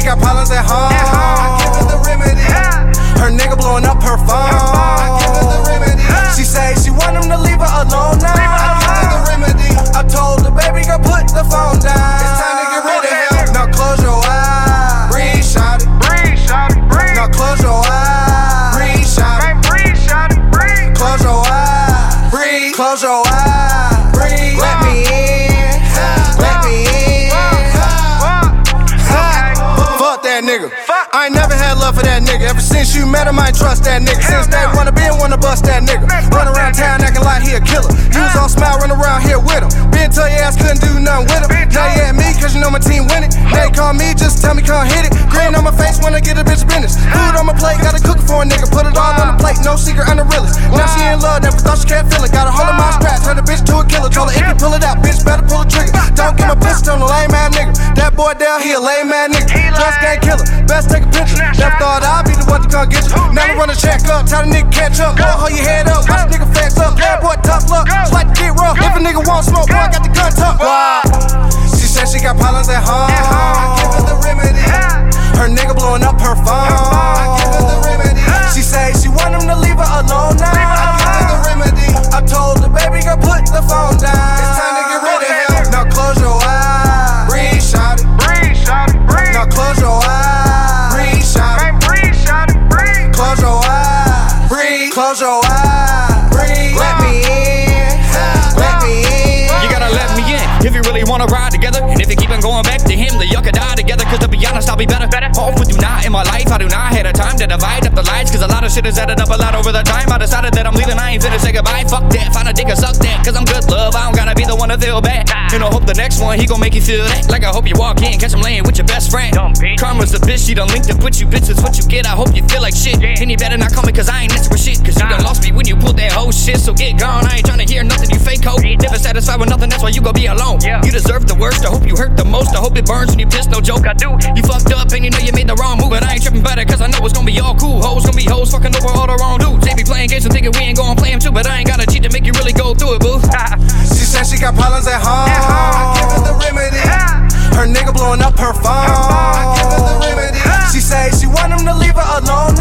got problems at home. I give her the remedy. Her nigga blowing up her phone. I give her the remedy. She say she want him to leave her alone now. I give her the remedy. I told the baby girl put the phone down. It's time to get rid of him. Now close your eyes. Breathe, shout it. Breathe, shout it. Breathe. Now close your eyes. Breathe, shout it. Breathe, shout it. Breathe. Close your eyes. Breathe. Close your eyes. Breathe. Let me in. Let me in. Fuck that nigga. I ain't never had love for that nigga. Ever since you met him, I ain't trust that nigga. Since day one, I been wanna bust that nigga. Run around town acting like he a killer. You was all smile, run around here with him. Been tell your ass couldn't do nothing with him. Now you at me, cause you know my team winning. Now you call me, just tell me come hit it. Grin on my face when I get a bitch business. Food on my plate, gotta cook it for a nigga. Put it all on the plate, no secret, I'm the realest. Now she in love, never thought she can't feel it. Got a hold of my scratch, turn the bitch to a killer. Told her if you pull it out, bitch, better pull the trigger. Don't get my pussy on a lame ass nigga. That boy down, he a lame ass nigga. Just gang killer, best take a picture. Never thought I'd be the one to come get you. Now we run a check up, tell the nigga catch up. Boy, hold your head up, watch the nigga flex up. Bad boy, tough luck, just like to get rough. If a nigga want smoke, boy, I got the gun tucked. She said she got problems at home. I give her the remedy. Her nigga blowing up her phone. I give her the remedy. She say she want him to leave her alone now. I give her the remedy. I told the baby girl put the phone down. It's time to get rid of him. Now close your eyes. Breathe, shout it. Breathe, shout it. Breathe. Now close your eyes. Breathe, shout it. Breathe, shout it. Breathe. Close your eyes. Breathe. Close your eyes. Breathe. Let me in. Let me in. You gotta let me in if you really wanna ride together. And if you keep on going back to him, then y'all could die together. Cause to be honest, I'll be better. Off with you not in my life. I do not have the time to divide up the lights. Cause a lot of shit has added up a lot over the time. I decided that I'm leaving, I ain't finna say goodbye. Fuck that, find a dick or suck that. Cause I'm good love, I don't gotta be the one to feel bad. And I hope the next one, he gon' make you feel that. Like I hope you walk in, catch him laying with your best friend. Karma's a bitch, she done linked up with you bitches. What you get, I hope you feel like shit. And you better not call me cause I ain't messing with shit. Cause you done lost me when you pulled that whole shit. So get gone, I ain't tryna hear nothing, you fake hoe. Never satisfied with nothing, that's why you gon' be alone. You deserve the worst, I hope you hurt the most. I hope it burns when you piss, no joke, I do. You fucked up and you know you made the wrong move. But I ain't tripping about it cause I know it's gonna be all cool. Hoes gonna be hoes, fucking over all the wrong dudes. They be playing games and thinking we ain't gonna play them too. But I ain't gotta cheat to make you really go through it, boo. She said she got problems at home. I give her the remedy. Her nigga blowing up her phone. I give her the remedy. She say she want him to leave her alone